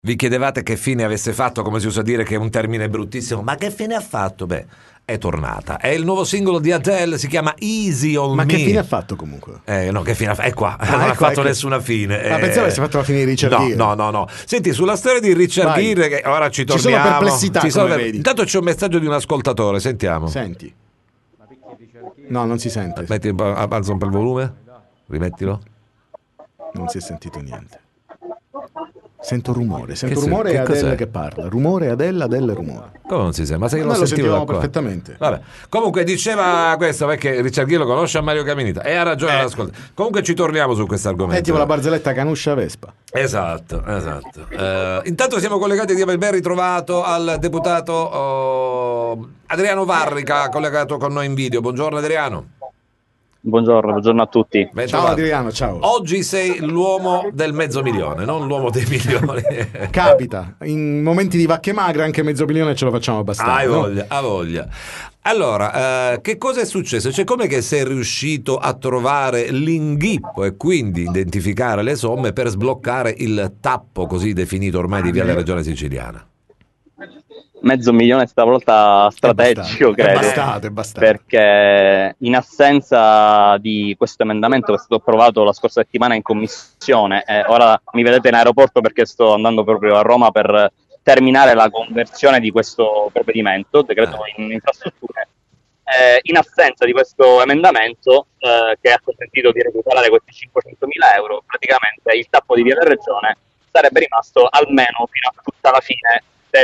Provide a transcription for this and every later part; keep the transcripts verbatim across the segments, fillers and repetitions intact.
Vi chiedevate che fine avesse fatto, come si usa dire, che è un termine bruttissimo, ma che fine ha fatto? Beh, è tornata. È il nuovo singolo di Adele, si chiama Easy on Ma Me. che fine ha fatto comunque? Eh, no, che fine ha fatto? È qua, Ah, non ecco, ha fatto ecco. nessuna fine. Ma eh... pensavo avesse fatto la fine di Richard no, Gere. No, no, no. Senti, sulla storia di Richard Vai. Gere, che ora ci Ci torniamo. sono perplessità, Ci sono come per- vedi. Intanto c'è un messaggio di un ascoltatore, sentiamo. Senti. No, non si sente. Metti un po', alza un po' il volume, rimettilo. Non si è sentito niente. Sento rumore, sento Che rumore se- e che Adele cos'è? che parla. Rumore, Adele, Adele, rumore. Come non si sente? Ma se io Noi lo lo sentivo da sentivamo qua. perfettamente. Vabbè. Comunque diceva questo perché Richard Gere lo conosce a Mario Caminita e ha ragione Eh. l'ascolta. Comunque ci torniamo su questo argomento. È tipo la barzelletta Canuscia Vespa. Esatto, esatto. Eh, intanto siamo collegati, diamo il ben ritrovato al deputato oh, Adriano Varrica, collegato con noi in video. Buongiorno Adriano. Buongiorno, buongiorno a tutti. Ben Ciao trovato. Adriano, ciao. Oggi sei l'uomo del mezzo milione, non l'uomo dei milioni. Capita, in momenti di vacche magre anche mezzo milione ce lo facciamo abbastanza. Hai no? voglia, ha voglia. Allora, eh, che cosa è successo? Cioè, come che sei riuscito a trovare l'inghippo e quindi identificare le somme per sbloccare il tappo così definito ormai di Viale Regione Siciliana? Mezzo milione stavolta strategico, È credo. bastato, è bastato. Perché in assenza di questo emendamento che è stato approvato la scorsa settimana in commissione, eh, ora mi vedete in aeroporto perché sto andando proprio a Roma per terminare la conversione di questo provvedimento, decreto in infrastrutture. Eh, in assenza di questo emendamento eh, che ha consentito di recuperare questi cinquecentomila euro, praticamente il tappo di Viale Regione sarebbe rimasto almeno fino a tutta la fine del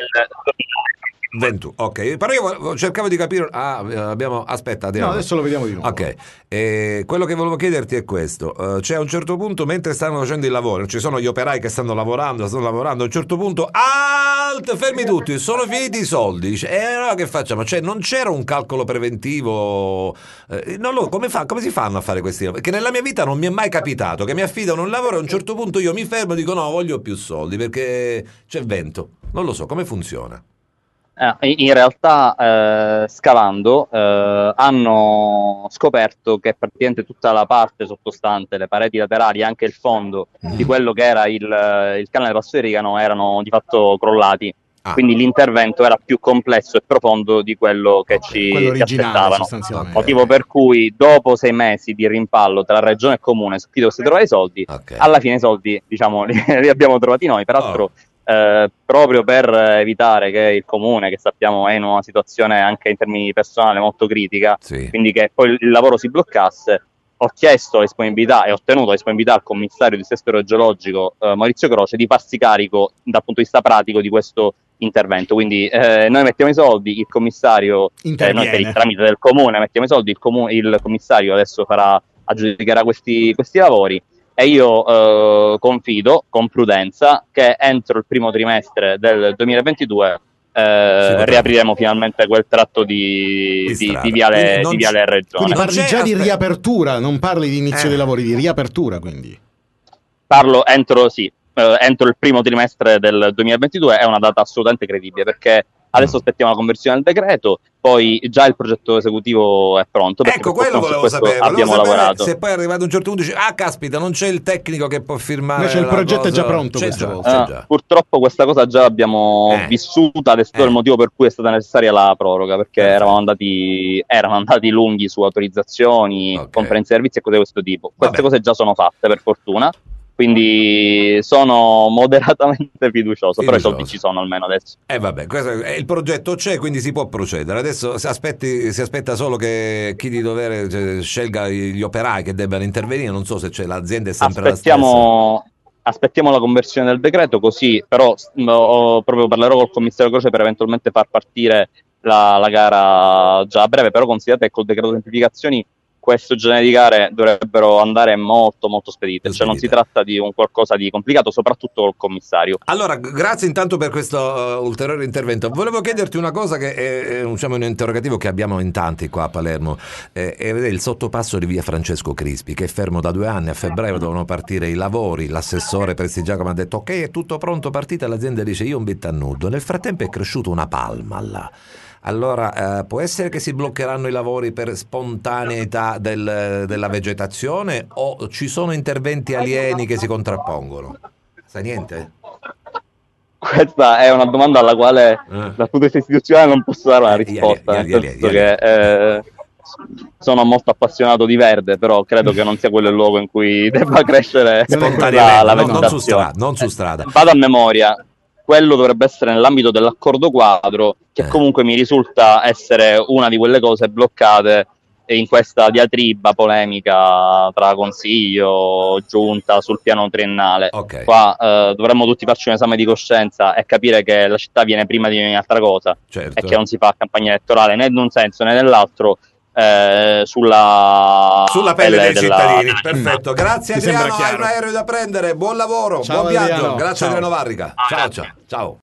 ventuno, ok, però io vo- cercavo di capire. Ah, abbiamo. Aspetta, andiamo. No, adesso lo vediamo di nuovo. Ok, eh, quello che volevo chiederti è questo: eh, cioè a un certo punto, mentre stanno facendo il lavoro, ci sono gli operai che stanno lavorando, stanno lavorando. A un certo punto, alt, fermi tutti, sono finiti i soldi. Dice, e allora che facciamo? Cioè, non c'era un calcolo preventivo? Eh, non lo, come, fa, come si fanno a fare questi lavori? Perché nella mia vita non mi è mai capitato che mi affidano un lavoro e a un certo punto io mi fermo e dico no, voglio più soldi perché c'è vento. Non lo so, come funziona? Eh, in realtà, eh, scavando, eh, hanno scoperto che praticamente tutta la parte sottostante, le pareti laterali e anche il fondo Mm. di quello che era il, il canale Passo Ericano erano di fatto crollati. Ah. Quindi l'intervento era più complesso e profondo di quello che ci, Quello ci originale, aspettavano. sostanzialmente. Motivo per cui dopo sei mesi di rimpallo tra regione e comune su chi dovesse trovare i soldi, Ok. alla fine i soldi, diciamo, li, li abbiamo trovati noi. Peraltro, Oh. eh, proprio per evitare che il comune, che sappiamo è in una situazione anche in termini di personale molto critica, Sì. quindi che poi il lavoro si bloccasse, ho chiesto la disponibilità e ho ottenuto la disponibilità al commissario di dissesto idrogeologico eh, Maurizio Croce di farsi carico dal punto di vista pratico di questo intervento. Quindi eh, noi mettiamo i soldi, il commissario, eh, noi per il tramite del comune mettiamo i soldi, il, comu- il commissario adesso farà, aggiudicherà questi, questi lavori e io eh, confido con prudenza che entro il primo trimestre del duemilaventidue eh, riapriremo finalmente quel tratto di, Di di, strada. di viale, Quindi non di viale c- Regione. Quindi Non parli c'è- già di aspe- riapertura, non parli di inizio Eh. dei lavori, di riapertura quindi. Parlo entro, sì, eh, entro il primo trimestre del duemilaventidue, è una data assolutamente credibile perché adesso Mm. aspettiamo la conversione del decreto, poi già il progetto esecutivo è pronto. perché Ecco, per quello fortuna su volevo questo sapere. Volevo abbiamo sapere lavorato. se poi è arrivato un certo punto e dice, ah, caspita, non c'è il tecnico che può firmare. Invece il la progetto è cosa. già pronto C'è questa già, volta. c'è Eh, già. purtroppo questa cosa già l'abbiamo Eh. vissuta ed è stato Eh. il motivo per cui è stata necessaria la proroga, perché Perfetto. eravamo andati, erano andati lunghi su autorizzazioni, Ok. conferenze di servizi e cose di questo tipo. Queste Vabbè. cose già sono fatte, per fortuna, quindi sono moderatamente fiducioso, però i soldi Fiducioso. ci sono almeno adesso. E eh, vabbè, questo è- il progetto c'è, quindi si può procedere. Adesso si, aspetti, si aspetta solo che chi di dovere cioè, scelga gli operai che debbano intervenire. Non so se c'è l'azienda è sempre Aspettiamo, aspettiamo la conversione del decreto, così però no, proprio parlerò col commissario Croce per eventualmente far partire la, la gara già a breve, però considerate che col decreto semplificazioni questo genere di gare dovrebbero andare molto molto spedite, cioè non si tratta di un qualcosa di complicato, soprattutto col commissario. Allora, grazie intanto per questo uh, ulteriore intervento. Volevo chiederti una cosa che è, è diciamo, un interrogativo che abbiamo in tanti qua a Palermo, eh, è il sottopasso di via Francesco Crispi, che è fermo da due anni. A febbraio devono partire i lavori, l'assessore Prestigiacomo ha detto ok, è tutto pronto, partita, l'azienda dice io un bit a nudo. Nel frattempo è cresciuta una palma là. Allora, eh, può essere che si bloccheranno i lavori per spontaneità del, della vegetazione o ci sono interventi alieni che si contrappongono? Sai niente? questa è una domanda alla quale Eh. dal punto di vista istituzionale non posso dare una Eh, risposta, ieri, nel ieri, senso ieri. che eh, sono molto appassionato di verde, però credo che non sia quello il luogo in cui debba crescere la, Spontaneamente, la no, non su vegetazione. strada, non su strada. Vado a memoria, quello dovrebbe essere nell'ambito dell'accordo quadro, che Eh. comunque mi risulta essere una di quelle cose bloccate in questa diatriba polemica tra consiglio, giunta sul piano triennale. Ok. Qua eh, dovremmo tutti farci un esame di coscienza e capire che la città viene prima di ogni altra cosa Certo. e che non si fa campagna elettorale né in un senso né nell'altro eh, sulla, Sulla pelle dei della- cittadini, perfetto. Grazie Mi sembra Adriano, hai chiaro. un aereo da prendere, buon lavoro, Ciao, buon viaggio. Adriano. Grazie Ciao. Adriano Varrica. Ciao ciao. Ciao.